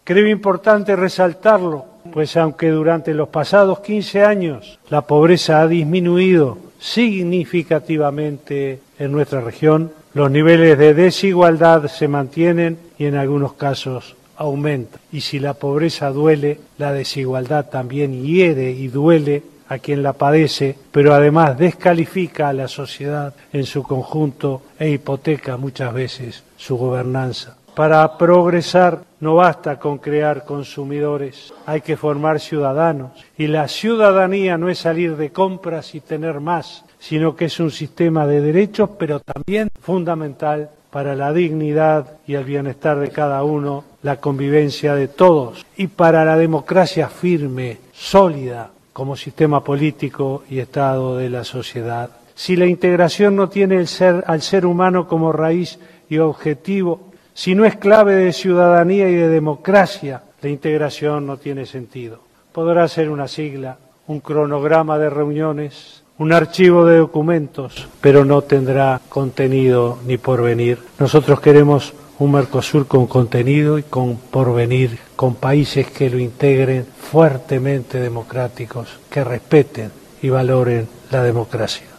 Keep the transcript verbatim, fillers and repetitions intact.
Creo importante resaltarlo, pues aunque durante los pasados quince años la pobreza ha disminuido significativamente en nuestra región, los niveles de desigualdad se mantienen y en algunos casos aumentan. Y si la pobreza duele, la desigualdad también hiere y duele a quien la padece, pero además descalifica a la sociedad en su conjunto e hipoteca muchas veces su gobernanza. Para progresar no basta con crear consumidores, hay que formar ciudadanos. Y la ciudadanía no es salir de compras y tener más, sino que es un sistema de derechos, pero también fundamental para la dignidad y el bienestar de cada uno, la convivencia de todos y para la democracia firme, sólida, como sistema político y Estado de la sociedad. Si la integración no tiene el ser, al ser humano como raíz y objetivo, si no es clave de ciudadanía y de democracia, la integración no tiene sentido. Podrá ser una sigla, un cronograma de reuniones, un archivo de documentos, pero no tendrá contenido ni porvenir. Nosotros queremos un Mercosur con contenido y con porvenir, con países que lo integren fuertemente democráticos, que respeten y valoren la democracia.